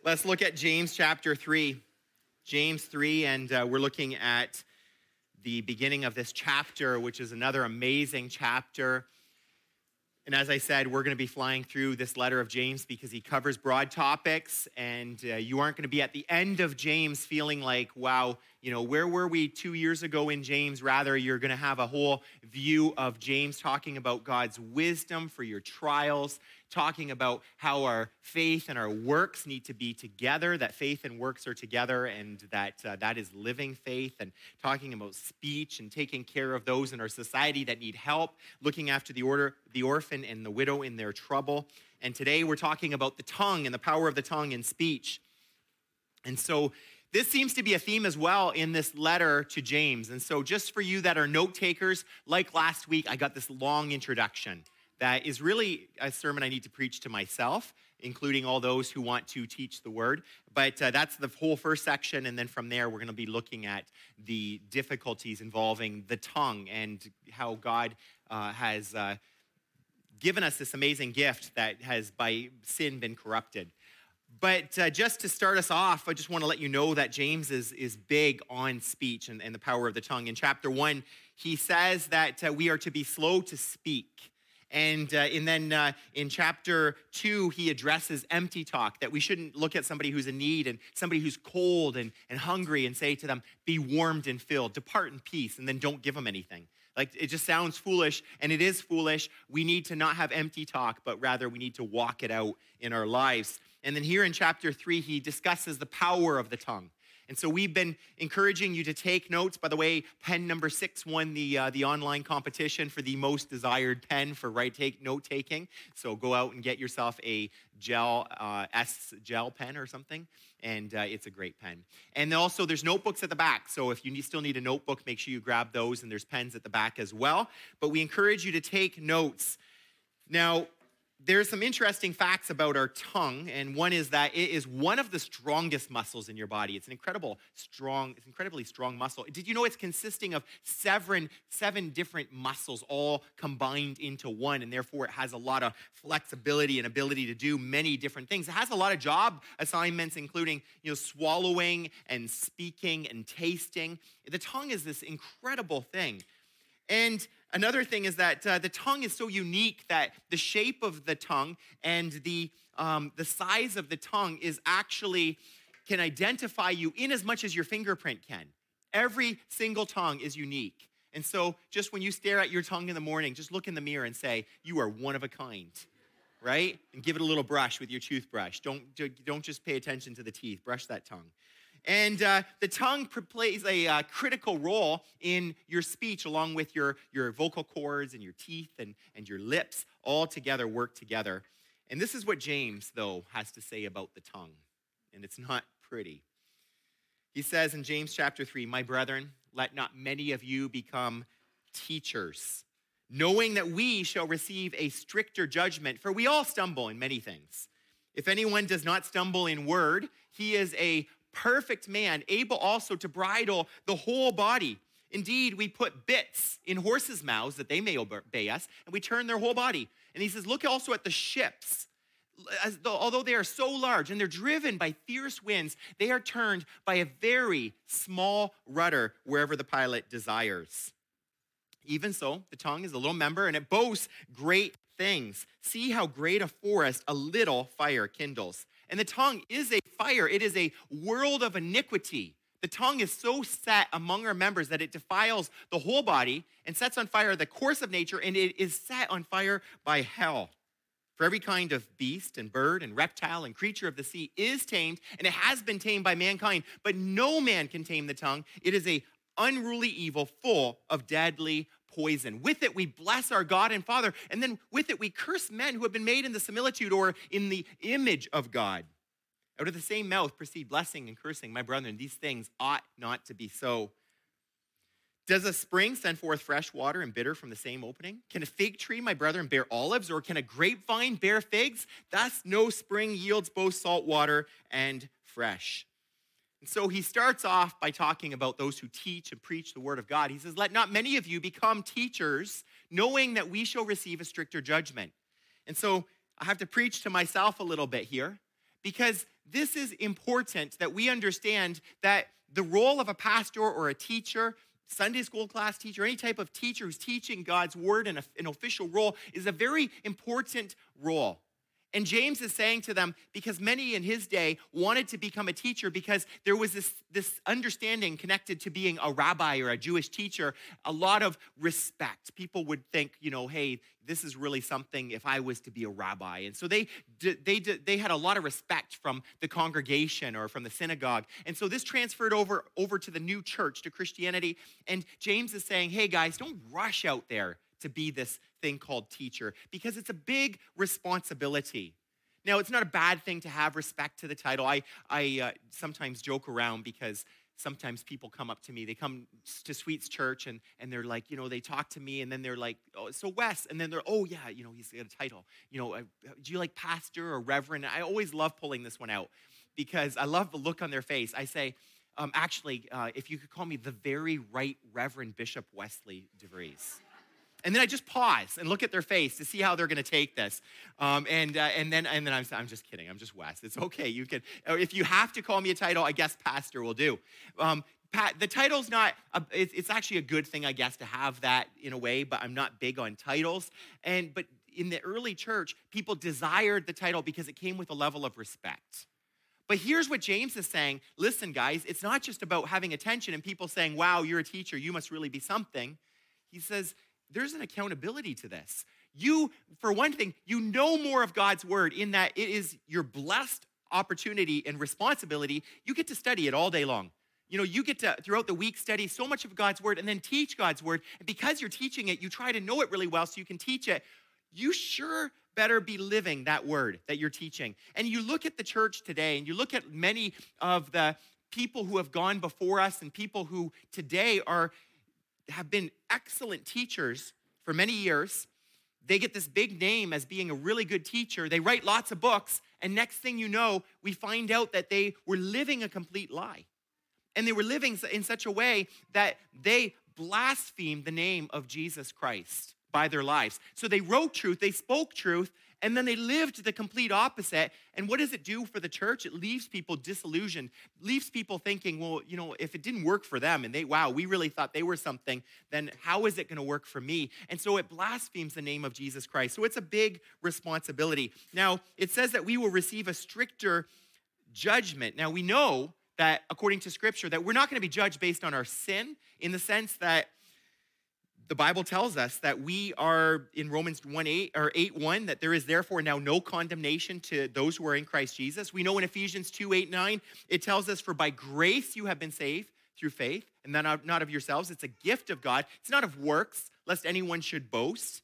Let's look at James chapter 3. James 3, and we're looking at the beginning of this chapter, which is another amazing chapter. And as I said, we're going to be flying through this letter of James because he covers broad topics, and you aren't going to be at the end of James feeling like, wow, where were we 2 years ago in James? Rather, you're going to have a whole view of James talking about God's wisdom for your trials, talking about how our faith and our works need to be together, that faith and works are together, and that is living faith, and talking about speech and taking care of those in our society that need help, looking after the orphan and the widow in their trouble. And today we're talking about the tongue and the power of the tongue in speech. And so this seems to be a theme as well in this letter to James. And so just for you that are note takers, like last week, I got this long introduction that is really a sermon I need to preach to myself, including all those who want to teach the word. But that's the whole first section, and then from there, we're going to be looking at the difficulties involving the tongue and how God has given us this amazing gift that has, by sin, been corrupted. But just to start us off, I just want to let you know that James is big on speech and the power of the tongue. In chapter 1, he says that we are to be slow to speak. And then in chapter 2, he addresses empty talk, that we shouldn't look at somebody who's in need and somebody who's cold and hungry and say to them, be warmed and filled, depart in peace, and then don't give them anything. Like, it just sounds foolish, and it is foolish. We need to not have empty talk, but rather we need to walk it out in our lives. And then here in chapter 3, he discusses the power of the tongue. And so we've been encouraging you to take notes. By the way, pen number 6 won the online competition for the most desired pen for note taking. So go out and get yourself a gel pen or something, and it's a great pen. And also there's notebooks at the back. So if you still need a notebook, make sure you grab those, and there's pens at the back as well. But we encourage you to take notes. Now, there's some interesting facts about our tongue, and one is that it is one of the strongest muscles in your body. It's incredibly strong muscle. Did you know it's consisting of seven different muscles all combined into one, and therefore it has a lot of flexibility and ability to do many different things. It has a lot of job assignments, including swallowing and speaking and tasting. The tongue is this incredible thing. And another thing is that the tongue is so unique that the shape of the tongue and the size of the tongue can identify you in as much as your fingerprint can. Every single tongue is unique. And so just when you stare at your tongue in the morning, just look in the mirror and say, you are one of a kind, right? And give it a little brush with your toothbrush. Don't just pay attention to the teeth. Brush that tongue. And the tongue plays a critical role in your speech, along with your vocal cords and your teeth and your lips all together work together. And this is what James, though, has to say about the tongue. And it's not pretty. He says in James chapter 3, my brethren, let not many of you become teachers, knowing that we shall receive a stricter judgment, for we all stumble in many things. If anyone does not stumble in word, he is a perfect man, able also to bridle the whole body. Indeed, we put bits in horses' mouths that they may obey us, and we turn their whole body. And he says, look also at the ships. Although they are so large and they're driven by fierce winds, they are turned by a very small rudder wherever the pilot desires. Even so, the tongue is a little member, and it boasts great things. See how great a forest a little fire kindles. And the tongue is a fire. It is a world of iniquity. The tongue is so set among our members that it defiles the whole body and sets on fire the course of nature, and it is set on fire by hell. For every kind of beast and bird and reptile and creature of the sea is tamed, and it has been tamed by mankind, but no man can tame the tongue. It is an unruly evil full of deadly poison. With it we bless our God and Father, and then with it we curse men who have been made in the similitude or in the image of God. Out of the same mouth proceed blessing and cursing. My brethren, these things ought not to be so. Does a spring send forth fresh water and bitter from the same opening? Can a fig tree, my brethren, bear olives, or can a grapevine bear figs? Thus no spring yields both salt water and fresh. And so he starts off by talking about those who teach and preach the word of God. He says, let not many of you become teachers, knowing that we shall receive a stricter judgment. And so I have to preach to myself a little bit here, because this is important that we understand that the role of a pastor or a teacher, Sunday school class teacher, any type of teacher who's teaching God's word in an official role is a very important role. And James is saying to them, because many in his day wanted to become a teacher because there was this understanding connected to being a rabbi or a Jewish teacher, a lot of respect. People would think, hey, this is really something if I was to be a rabbi. And so they had a lot of respect from the congregation or from the synagogue. And so this transferred over to the new church, to Christianity. And James is saying, hey guys, don't rush out there to be this thing called teacher, because it's a big responsibility. Now, it's not a bad thing to have respect to the title. I sometimes joke around because sometimes people come up to me, they come to Sweets Church and they're like, they talk to me and then they're like, oh, so Wes, and then they're, oh yeah, he's got a title. Do you like pastor or reverend? I always love pulling this one out because I love the look on their face. I say, actually, if you could call me the very right Reverend Bishop Wesley DeVries. And then I just pause and look at their face to see how they're going to take this. And then I'm just kidding. I'm just Wes. It's okay. You can, if you have to call me a title, I guess pastor will do. The title's not, it's actually a good thing, I guess, to have that in a way, but I'm not big on titles. But in the early church, people desired the title because it came with a level of respect. But here's what James is saying. Listen, guys, it's not just about having attention and people saying, wow, you're a teacher. You must really be something. He says, there's an accountability to this. You, for one thing, you know more of God's word in that it is your blessed opportunity and responsibility. You get to study it all day long. You get to, throughout the week, study so much of God's word and then teach God's word. And because you're teaching it, you try to know it really well so you can teach it. You sure better be living that word that you're teaching. And you look at the church today and you look at many of the people who have gone before us and people who today have been excellent teachers for many years. They get this big name as being a really good teacher. They write lots of books. And next thing you know, we find out that they were living a complete lie. And they were living in such a way that they blasphemed the name of Jesus Christ by their lives. So they wrote truth, they spoke truth, and then they lived the complete opposite. And what does it do for the church? It leaves people disillusioned, leaves people thinking, well, if it didn't work for them and we really thought they were something, then how is it going to work for me? And so it blasphemes the name of Jesus Christ. So it's a big responsibility. Now, it says that we will receive a stricter judgment. Now, we know that according to Scripture, that we're not going to be judged based on our sin, in the sense that the Bible tells us that we are in Romans 8:1, that there is therefore now no condemnation to those who are in Christ Jesus. We know in Ephesians 2:8-9, it tells us, for by grace you have been saved through faith, and that not of yourselves. It's a gift of God. It's not of works, lest anyone should boast.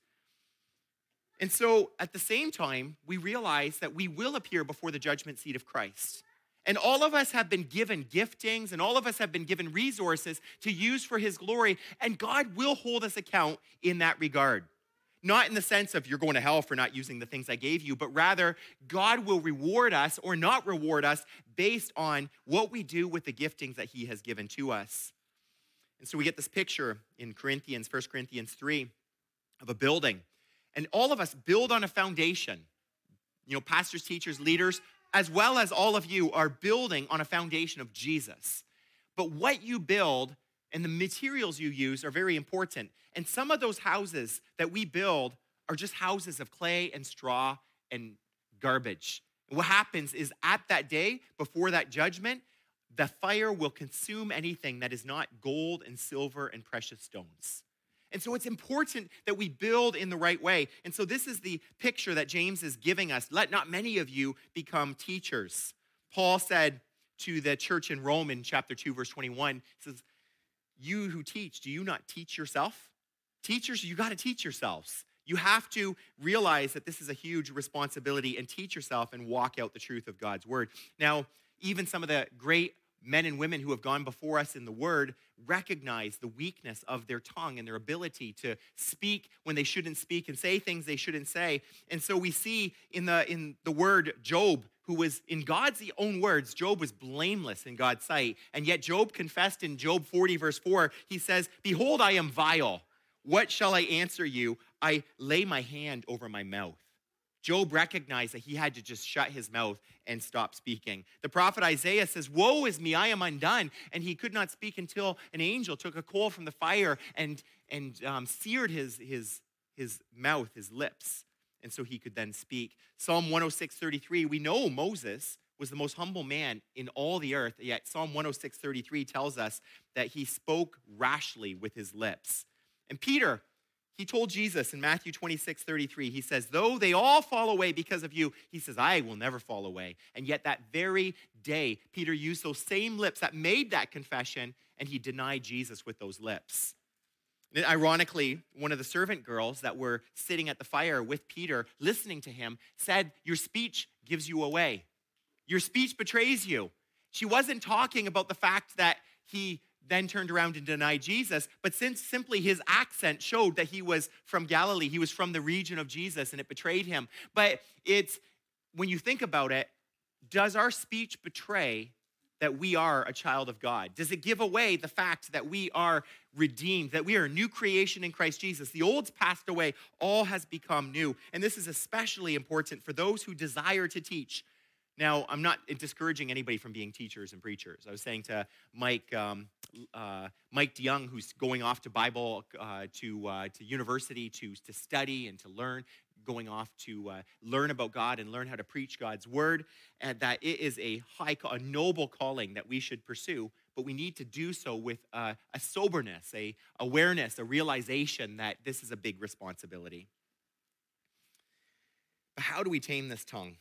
And so at the same time, we realize that we will appear before the judgment seat of Christ. And all of us have been given giftings, and all of us have been given resources to use for his glory, and God will hold us account in that regard. Not in the sense of you're going to hell for not using the things I gave you, but rather God will reward us or not reward us based on what we do with the giftings that he has given to us. And so we get this picture in 1 Corinthians 3, of a building. And all of us build on a foundation. Pastors, teachers, leaders, as well as all of you, are building on a foundation of Jesus. But what you build and the materials you use are very important. And some of those houses that we build are just houses of clay and straw and garbage. And what happens is at that day, before that judgment, the fire will consume anything that is not gold and silver and precious stones. And so it's important that we build in the right way. And so this is the picture that James is giving us. Let not many of you become teachers. Paul said to the church in Rome in chapter 2, verse 21, he says, you who teach, do you not teach yourself? Teachers, you got to teach yourselves. You have to realize that this is a huge responsibility and teach yourself and walk out the truth of God's word. Now, even some of the great men and women who have gone before us in the word recognize the weakness of their tongue and their ability to speak when they shouldn't speak and say things they shouldn't say. And so we see in the word Job, who was, in God's own words, Job was blameless in God's sight. And yet Job confessed in Job 40, verse 4, he says, behold, I am vile. What shall I answer you? I lay my hand over my mouth. Job recognized that he had to just shut his mouth and stop speaking. The prophet Isaiah says, "Woe is me, I am undone." And he could not speak until an angel took a coal from the fire and seared his mouth, his lips. And so he could then speak. Psalm 106:33, we know Moses was the most humble man in all the earth, yet Psalm 106:33 tells us that he spoke rashly with his lips. And Peter, he told Jesus in Matthew 26:33, he says, though they all fall away because of you, he says, I will never fall away. And yet that very day, Peter used those same lips that made that confession, and he denied Jesus with those lips. And ironically, one of the servant girls that were sitting at the fire with Peter, listening to him, said, your speech gives you away. Your speech betrays you. She wasn't talking about the fact that he then turned around and denied Jesus, but since simply his accent showed that he was from Galilee, he was from the region of Jesus, and it betrayed him. But it's, when you think about it, does our speech betray that we are a child of God? Does it give away the fact that we are redeemed, that we are a new creation in Christ Jesus? The old's passed away, all has become new. And this is especially important for those who desire to teach. Now, I'm not discouraging anybody from being teachers and preachers. I was saying to Mike DeYoung, who's going off to Bible, to university to study and to learn, going off to learn about God and learn how to preach God's word, and that it is a noble calling that we should pursue, but we need to do so with a soberness, a awareness, a realization that this is a big responsibility. But how do we tame this tongue?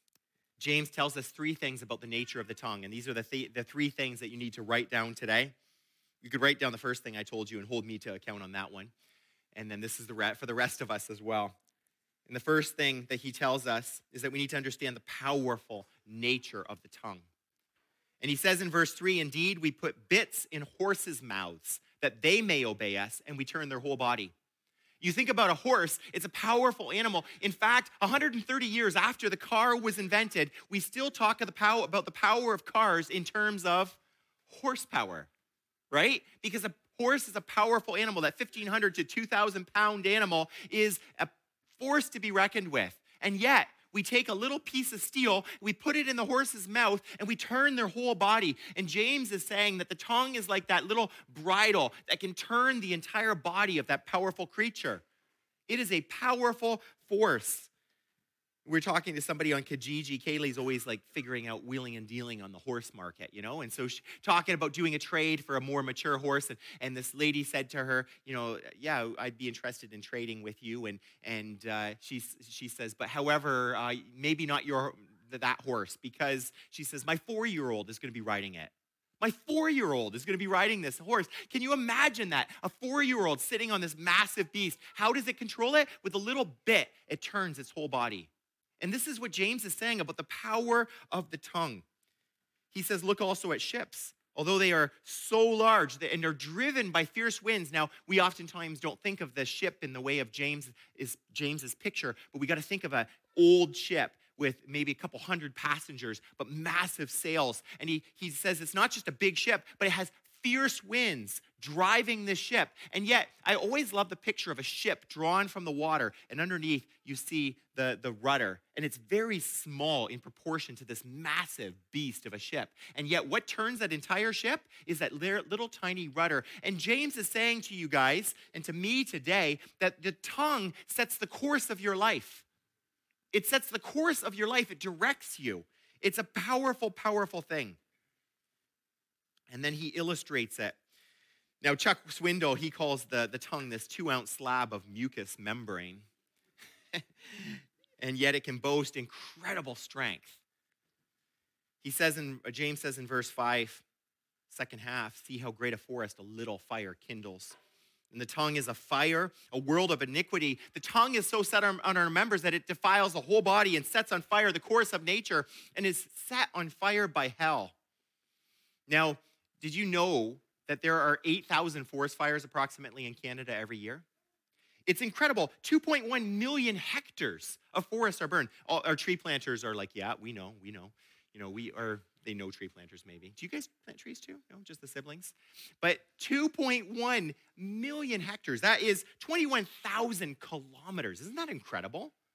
James tells us three things about the nature of the tongue, and these are the three things that you need to write down today. You could write down the first thing I told you and hold me to account on that one. And then this is for the rest of us as well. And the first thing that he tells us is that we need to understand the powerful nature of the tongue. And he says in verse 3, indeed, we put bits in horses' mouths that they may obey us, and we turn their whole body. You think about a horse, it's a powerful animal. In fact, 130 years after the car was invented, we still talk about the power of cars in terms of horsepower, right? Because a horse is a powerful animal. That 1,500 to 2,000 pound animal is a force to be reckoned with. And yet, we take a little piece of steel, we put it in the horse's mouth, and we turn their whole body. And James is saying that the tongue is like that little bridle that can turn the entire body of that powerful creature. It is a powerful force. We're talking to somebody on Kijiji. Kaylee's always like figuring out wheeling and dealing on the horse market, you know? And so she's talking about doing a trade for a more mature horse. And this lady said to her, you know, yeah, I'd be interested in trading with you. And she says, but however, maybe not that horse, because she says, my 4-year-old is going to be riding it. My 4-year-old is going to be riding this horse. Can you imagine that? A 4-year-old sitting on this massive beast. How does it control it? With a little bit, it turns its whole body. And this is what James is saying about the power of the tongue. He says, look also at ships. Although they are so large and are driven by fierce winds. Now, we oftentimes don't think of the ship in the way of James's picture, but we got to think of an old ship with maybe a couple hundred passengers, but massive sails. And he says it's not just a big ship, but it has fierce winds driving this ship. And yet, I always love the picture of a ship drawn from the water, and underneath you see the rudder, and it's very small in proportion to this massive beast of a ship. And yet, what turns that entire ship is that little tiny rudder. And James is saying to you guys, and to me today, that the tongue sets the course of your life. It sets the course of your life. It directs you. It's a powerful, powerful thing. And then he illustrates it. Now, Chuck Swindoll, he calls the tongue this 2-ounce slab of mucous membrane. And yet it can boast incredible strength. James says in verse 5, second half, see how great a forest a little fire kindles. And the tongue is a fire, a world of iniquity. The tongue is so set on our members that it defiles the whole body and sets on fire the course of nature and is set on fire by hell. Now, did you know that there are 8,000 forest fires approximately in Canada every year? It's incredible. 2.1 million hectares of forests are burned. Our tree planters are like, yeah, we know. You know, they know tree planters maybe. Do you guys plant trees too? No, just the siblings? But 2.1 million hectares, that is 21,000 kilometers. Isn't that incredible?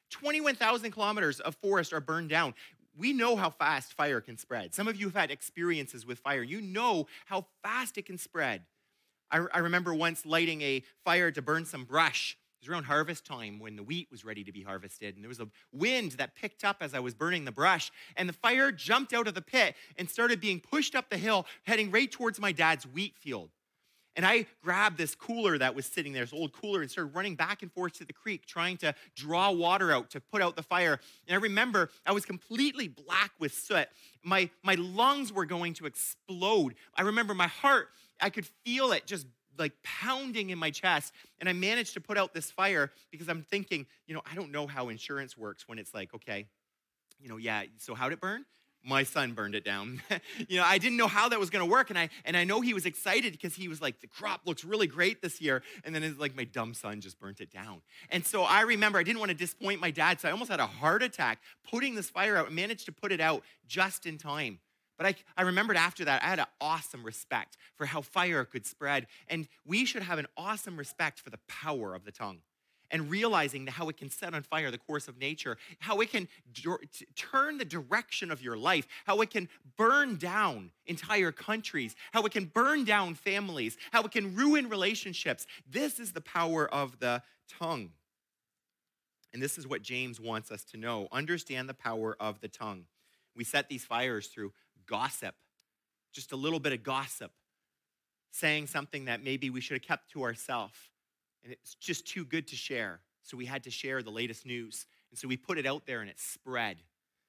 21,000 kilometers of forest are burned down. We know how fast fire can spread. Some of you have had experiences with fire. You know how fast it can spread. I remember once lighting a fire to burn some brush. It was around harvest time when the wheat was ready to be harvested. And there was a wind that picked up as I was burning the brush. And the fire jumped out of the pit and started being pushed up the hill, heading right towards my dad's wheat field. And I grabbed this cooler that was sitting there, this old cooler, and started running back and forth to the creek, trying to draw water out to put out the fire. And I remember I was completely black with soot. My lungs were going to explode. I remember my heart, I could feel it just like pounding in my chest. And I managed to put out this fire because I'm thinking, I don't know how insurance works when it's like, okay, so how'd it burn? My son burned it down. I didn't know how that was going to work. And I know he was excited because he was like, the crop looks really great this year. And then it's like my dumb son just burnt it down. And so I remember I didn't want to disappoint my dad. So I almost had a heart attack putting this fire out and managed to put it out just in time. But I remembered after that, I had an awesome respect for how fire could spread. And we should have an awesome respect for the power of the tongue. And realizing how it can set on fire the course of nature, how it can turn the direction of your life, how it can burn down entire countries, how it can burn down families, how it can ruin relationships. This is the power of the tongue. And this is what James wants us to know. Understand the power of the tongue. We set these fires through gossip, just a little bit of gossip, saying something that maybe we should have kept to ourselves. And it's just too good to share. So we had to share the latest news. And so we put it out there and it spread.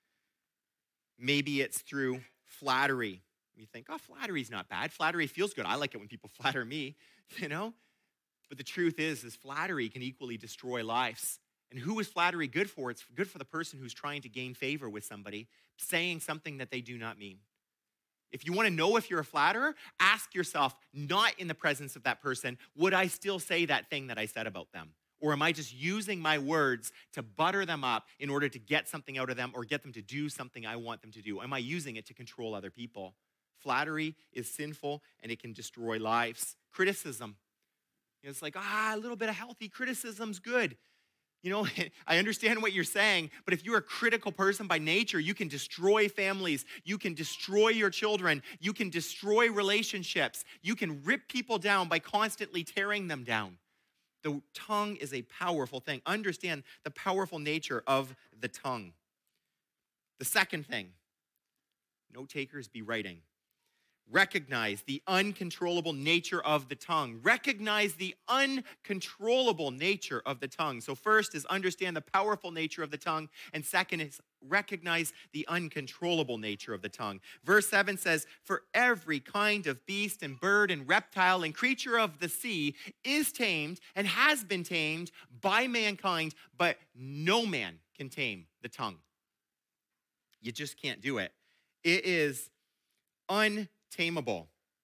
Maybe it's through flattery. You think, flattery's not bad. Flattery feels good. I like it when people flatter me, But the truth is flattery can equally destroy lives. And who is flattery good for? It's good for the person who's trying to gain favor with somebody, saying something that they do not mean. If you want to know if you're a flatterer, ask yourself, not in the presence of that person, would I still say that thing that I said about them? Or am I just using my words to butter them up in order to get something out of them or get them to do something I want them to do? Am I using it to control other people? Flattery is sinful and it can destroy lives. Criticism. It's like, a little bit of healthy criticism's good. I understand what you're saying, but if you're a critical person by nature, you can destroy families. You can destroy your children. You can destroy relationships. You can rip people down by constantly tearing them down. The tongue is a powerful thing. Understand the powerful nature of the tongue. The second thing, note takers, be writing. Recognize the uncontrollable nature of the tongue. Recognize the uncontrollable nature of the tongue. So first is understand the powerful nature of the tongue. And second is recognize the uncontrollable nature of the tongue. Verse 7 says, for every kind of beast and bird and reptile and creature of the sea is tamed and has been tamed by mankind, but no man can tame the tongue. You just can't do it. It is untamable.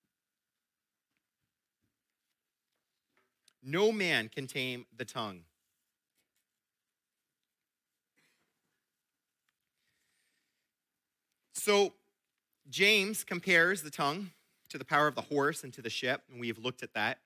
No man can tame the tongue. So James compares the tongue to the power of the horse and to the ship, and we have looked at that.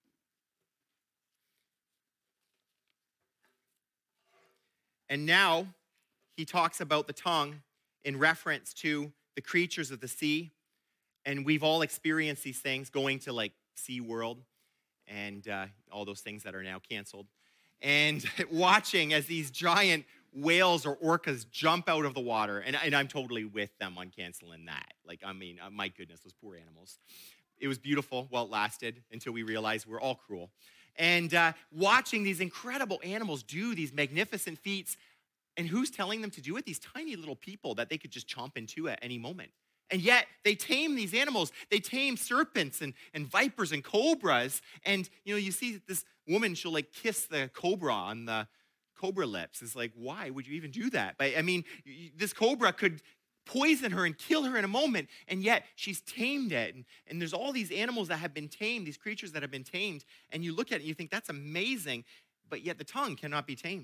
And now he talks about the tongue in reference to the creatures of the sea. And we've all experienced these things, going to like SeaWorld and all those things that are now canceled. And watching as these giant whales or orcas jump out of the water. And I'm totally with them on canceling that. My goodness, those poor animals. It was beautiful while it lasted until we realized we're all cruel. And watching these incredible animals do these magnificent feats. And who's telling them to do it? These tiny little people that they could just chomp into at any moment. And yet they tame these animals. They tame serpents and vipers and cobras. And, you see this woman, she'll like kiss the cobra on the cobra lips. It's like, why would you even do that? But this cobra could poison her and kill her in a moment. And yet she's tamed it. And there's all these animals that have been tamed, these creatures that have been tamed. And you look at it and you think, that's amazing. But yet the tongue cannot be tamed.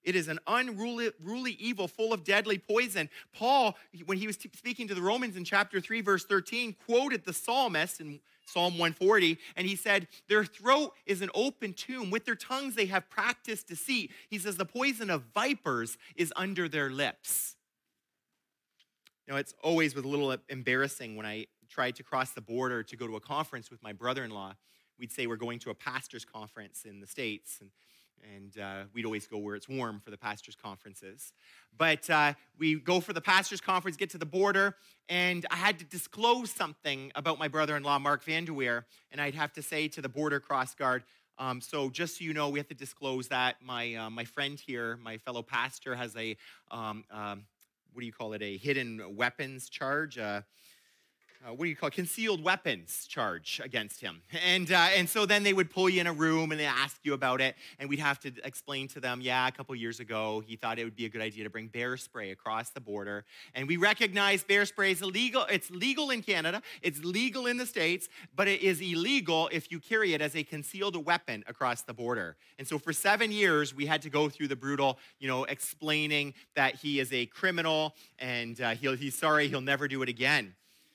It is an unruly evil full of deadly poison. Paul, when he was speaking to the Romans in chapter 3, verse 13, quoted the psalmist in Psalm 140, and he said, their throat is an open tomb. With their tongues they have practiced deceit. He says the poison of vipers is under their lips. You know, it's always with a little embarrassing when I tried to cross the border to go to a conference with my brother-in-law. We'd say we're going to a pastor's conference in the States, and we'd always go where it's warm for the pastors' conferences. But we go for the pastors' conference, get to the border, and I had to disclose something about my brother-in-law, Mark Vanderweer, and I'd have to say to the border cross guard, so just so you know, we have to disclose that my friend here, my fellow pastor, has a, what do you call it, a hidden weapons charge, concealed weapons charge against him. And so then they would pull you in a room and they ask you about it, and we'd have to explain to them, yeah, a couple years ago, he thought it would be a good idea to bring bear spray across the border. And we recognize bear spray is illegal. It's legal in Canada. It's legal in the States, but it is illegal if you carry it as a concealed weapon across the border. And so for 7 years, we had to go through the brutal, explaining that he is a criminal and he's sorry, he'll never do it again.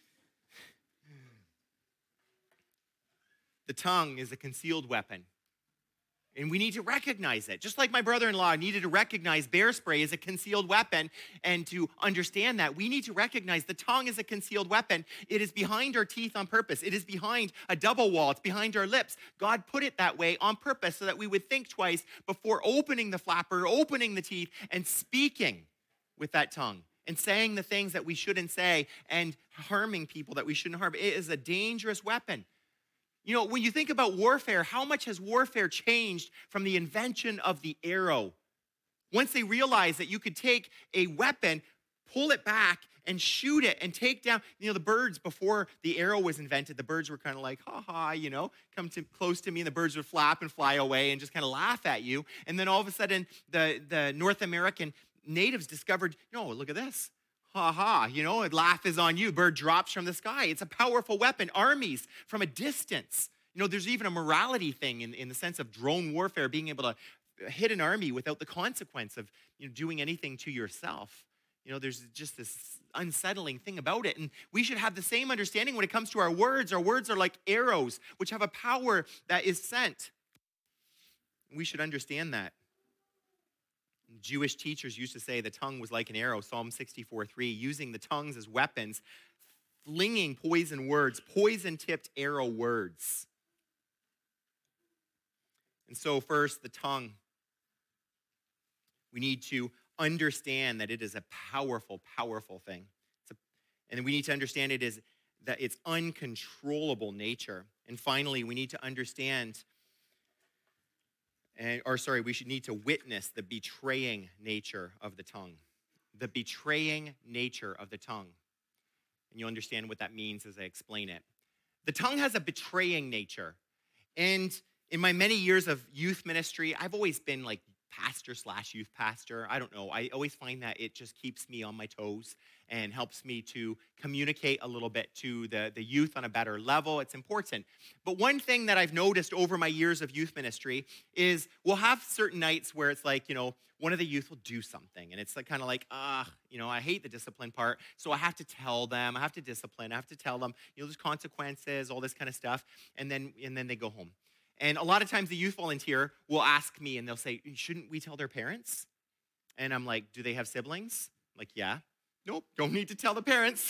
The tongue is a concealed weapon, and we need to recognize it. Just like my brother-in-law needed to recognize bear spray as a concealed weapon, and to understand that, we need to recognize the tongue is a concealed weapon. It is behind our teeth on purpose. It is behind a double wall. It's behind our lips. God put it that way on purpose so that we would think twice before opening the flapper, opening the teeth, and speaking with that tongue, and saying the things that we shouldn't say, and harming people that we shouldn't harm. It is a dangerous weapon. When you think about warfare, how much has warfare changed from the invention of the arrow? Once they realized that you could take a weapon, pull it back, and shoot it and take down, the birds before the arrow was invented, the birds were kind of like, come close to me, and the birds would flap and fly away and just kind of laugh at you. And then all of a sudden, the North American natives discovered, look at this. Laugh is on you. Bird drops from the sky. It's a powerful weapon. Armies from a distance. There's even a morality thing in the sense of drone warfare, being able to hit an army without the consequence of doing anything to yourself. There's just this unsettling thing about it. And we should have the same understanding when it comes to our words. Our words are like arrows, which have a power that is sent. We should understand that. Jewish teachers used to say the tongue was like an arrow, Psalm 64:3, using the tongues as weapons, flinging poison words, poison-tipped arrow words. And so first, the tongue. We need to understand that it is a powerful, powerful thing. And we need to understand that it's uncontrollable nature. And finally, we need to understand we should need to witness the betraying nature of the tongue. The betraying nature of the tongue. And you'll understand what that means as I explain it. The tongue has a betraying nature. And in my many years of youth ministry, I've always been like pastor/youth pastor. I don't know. I always find that it just keeps me on my toes and helps me to communicate a little bit to the youth on a better level. It's important. But one thing that I've noticed over my years of youth ministry is we'll have certain nights where it's like, one of the youth will do something. And it's like kind of like, I hate the discipline part. So I have to tell them, I have to discipline, I have to tell them, there's consequences, all this kind of stuff. And then they go home. And a lot of times the youth volunteer will ask me and they'll say, shouldn't we tell their parents? And I'm like, do they have siblings? I'm like, yeah. Nope, don't need to tell the parents.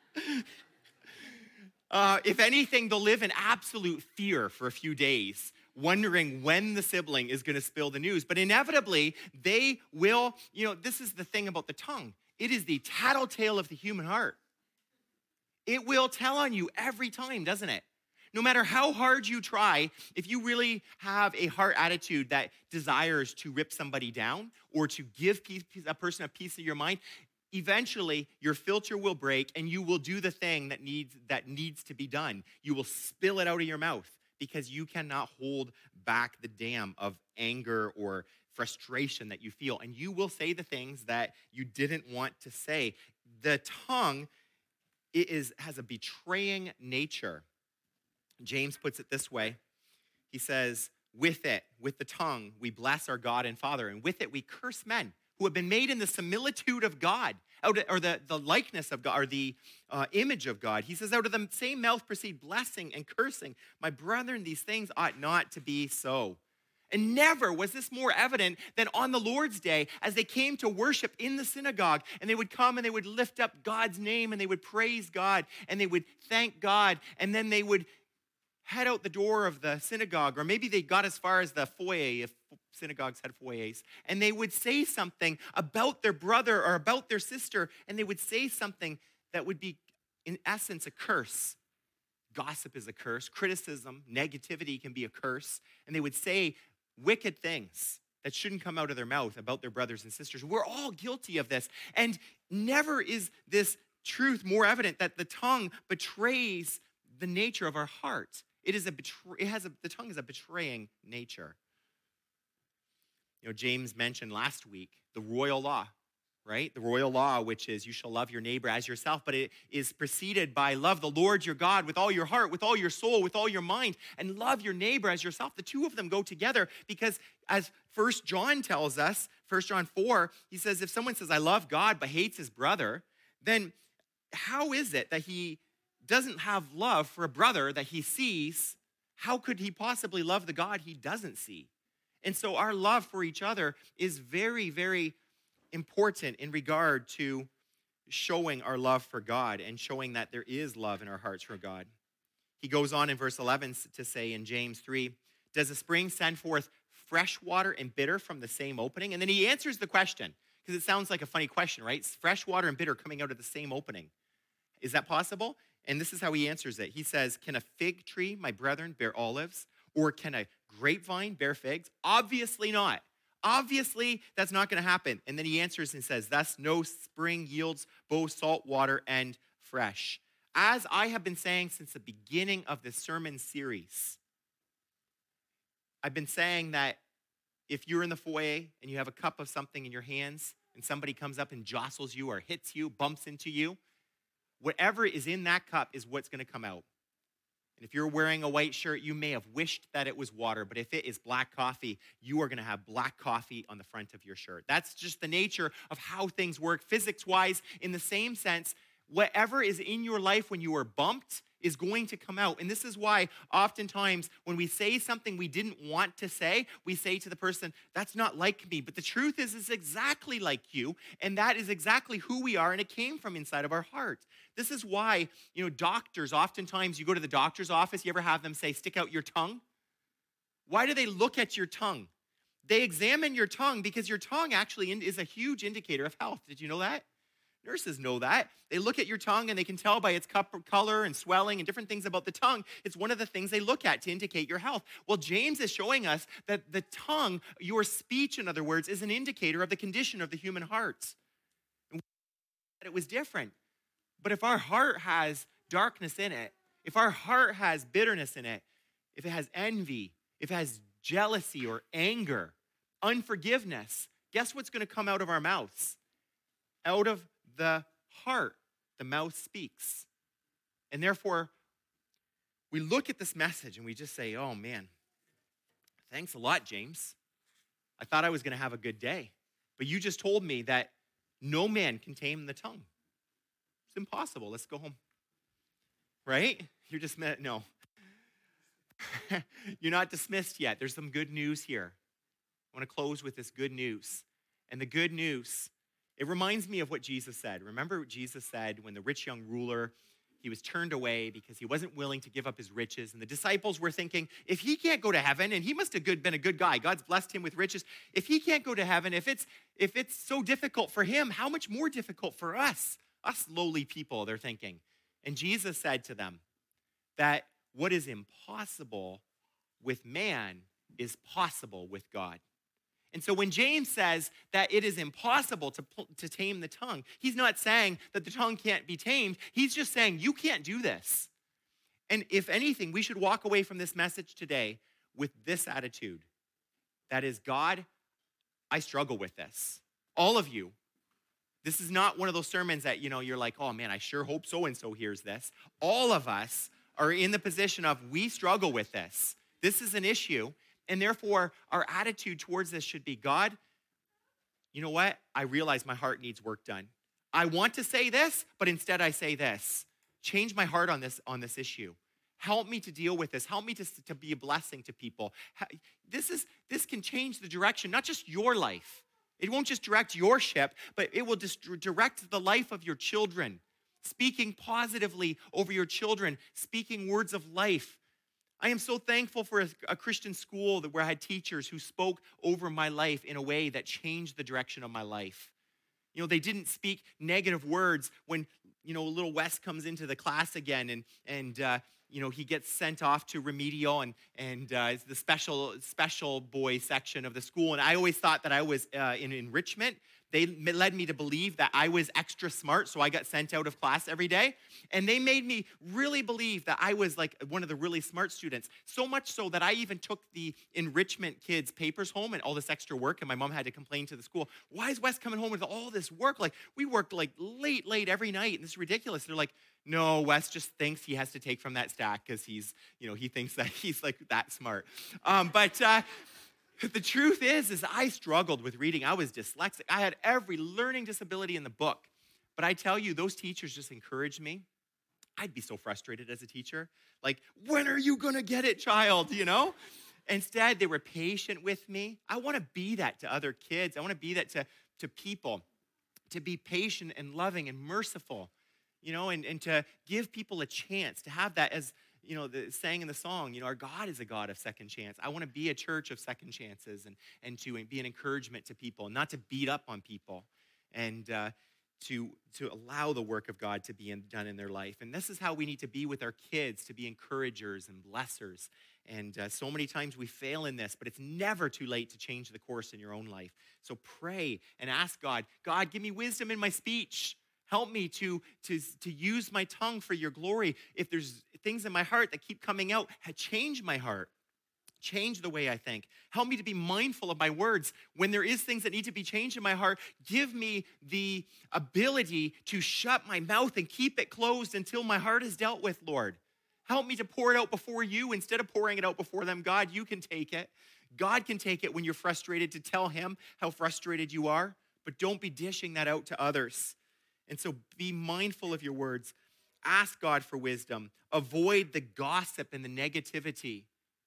If anything, they'll live in absolute fear for a few days, wondering when the sibling is going to spill the news. But inevitably, they will, this is the thing about the tongue. It is the tattletale of the human heart. It will tell on you every time, doesn't it? No matter how hard you try, if you really have a heart attitude that desires to rip somebody down or to give a person a piece of your mind, eventually your filter will break and you will do the thing that needs to be done. You will spill it out of your mouth because you cannot hold back the dam of anger or frustration that you feel. And you will say the things that you didn't want to say. The tongue has a betraying nature. James puts it this way. He says, with it, with the tongue, we bless our God and Father, and with it we curse men who have been made in the similitude of God, or the likeness of God, or the image of God. He says, out of the same mouth proceed blessing and cursing. My brethren, these things ought not to be so. And never was this more evident than on the Lord's Day as they came to worship in the synagogue. And they would come and they would lift up God's name and they would praise God and they would thank God. And then they would head out the door of the synagogue, or maybe they got as far as the foyer, if synagogues had foyers, and they would say something about their brother or about their sister, and they would say something that would be, in essence, a curse. Gossip is a curse. Criticism, negativity can be a curse. And they would say wicked things that shouldn't come out of their mouth about their brothers and sisters. We're all guilty of this. And never is this truth more evident that the tongue betrays the nature of our heart. The tongue is a betraying nature. You know, James mentioned last week the royal law, right? The royal law, which is you shall love your neighbor as yourself, but it is preceded by love the Lord your God with all your heart, with all your soul, with all your mind, and love your neighbor as yourself. The two of them go together because as 1 John tells us, 1 John 4, he says, if someone says, I love God, but hates his brother, then how is it that he doesn't have love for a brother that he sees? How could he possibly love the God he doesn't see? And so our love for each other is very, very important in regard to showing our love for God and showing that there is love in our hearts for God. He goes on in verse 11 to say in James 3, does a spring send forth fresh water and bitter from the same opening? And then he answers the question, because it sounds like a funny question, right? Fresh water and bitter coming out of the same opening. Is that possible? And this is how he answers it. He says, can a fig tree, my brethren, bear olives? Or can a grapevine bear figs? Obviously not. Obviously, that's not going to happen. And then he answers and says, thus no spring yields both salt water and fresh. As I have been saying since the beginning of this sermon series, I've been saying that if you're in the foyer and you have a cup of something in your hands and somebody comes up and jostles you or hits you, bumps into you, whatever is in that cup is what's going to come out. And if you're wearing a white shirt, you may have wished that it was water, but if it is black coffee, you are going to have black coffee on the front of your shirt. That's just the nature of how things work physics-wise. In the same sense, whatever is in your life when you are bumped is going to come out. And this is why oftentimes when we say something we didn't want to say, we say to the person, that's not like me. But the truth is, it's exactly like you. And that is exactly who we are. And it came from inside of our heart. This is why, doctors, oftentimes you go to the doctor's office, you ever have them say, stick out your tongue? Why do they look at your tongue? They examine your tongue because your tongue actually is a huge indicator of health. Did you know that? Nurses know that. They look at your tongue and they can tell by its color and swelling and different things about the tongue. It's one of the things they look at to indicate your health. Well, James is showing us that the tongue, your speech, in other words, is an indicator of the condition of the human heart. And it was different. But if our heart has darkness in it, if our heart has bitterness in it, if it has envy, if it has jealousy or anger, unforgiveness, guess what's going to come out of our mouths? Out of the heart, the mouth speaks. And therefore, we look at this message and we just say, oh man, thanks a lot, James. I thought I was going to have a good day. But you just told me that no man can tame the tongue. It's impossible. Let's go home. Right? You're dismissed. No. You're not dismissed yet. There's some good news here. I want to close with this good news. And the good news, it reminds me of what Jesus said. Remember what Jesus said when the rich young ruler, he was turned away because he wasn't willing to give up his riches. And the disciples were thinking, if he can't go to heaven, and he must have been a good guy, God's blessed him with riches. If he can't go to heaven, if it's so difficult for him, how much more difficult for us lowly people, they're thinking. And Jesus said to them that what is impossible with man is possible with God. And so when James says that it is impossible to tame the tongue, he's not saying that the tongue can't be tamed. He's just saying you can't do this. And if anything, we should walk away from this message today with this attitude. That is, God, I struggle with this. All of you. This is not one of those sermons that, you're like, oh man, I sure hope so-and-so hears this. All of us are in the position of we struggle with this. This is an issue. And therefore, our attitude towards this should be, God, you know what? I realize my heart needs work done. I want to say this, but instead I say this. Change my heart on this issue. Help me to deal with this. Help me to be a blessing to people. This can change the direction, not just your life. It won't just direct your ship, but it will just direct the life of your children. Speaking positively over your children, speaking words of life. I am so thankful for a Christian school where I had teachers who spoke over my life in a way that changed the direction of my life. They didn't speak negative words when, little Wes comes into the class again and he gets sent off to remedial and it's the special boy section of the school. And I always thought that I was in enrichment. They led me to believe that I was extra smart, so I got sent out of class every day. And they made me really believe that I was like one of the really smart students, so much so that I even took the enrichment kids' papers home and all this extra work, and my mom had to complain to the school, why is Wes coming home with all this work? Like, we worked like late every night, and this is ridiculous. They're like, no, Wes just thinks he has to take from that stack because he thinks that he's like that smart. But the truth is I struggled with reading. I was dyslexic. I had every learning disability in the book. But I tell you, those teachers just encouraged me. I'd be so frustrated as a teacher. Like, when are you going to get it, child, Instead, they were patient with me. I want to be that to other kids. I want to be that to people, to be patient and loving and merciful, and to give people a chance, to have that as, the saying in the song, our God is a God of second chance. I want to be a church of second chances and to be an encouragement to people, not to beat up on people, and to allow the work of God to be done in their life. And this is how we need to be with our kids, to be encouragers and blessers. And so many times we fail in this, but it's never too late to change the course in your own life. So pray and ask God, give me wisdom in my speech. Help me to use my tongue for your glory. If there's things in my heart that keep coming out, change my heart. Change the way I think. Help me to be mindful of my words. When there is things that need to be changed in my heart, give me the ability to shut my mouth and keep it closed until my heart is dealt with, Lord. Help me to pour it out before you instead of pouring it out before them. God, you can take it. God can take it when you're frustrated, to tell him how frustrated you are, but don't be dishing that out to others. And so be mindful of your words. Ask God for wisdom. Avoid the gossip and the negativity.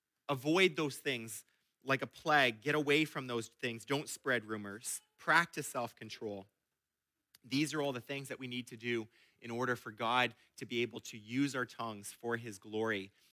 Avoid those things like a plague. Get away from those things. Don't spread rumors. Practice self-control. These are all the things that we need to do in order for God to be able to use our tongues for his glory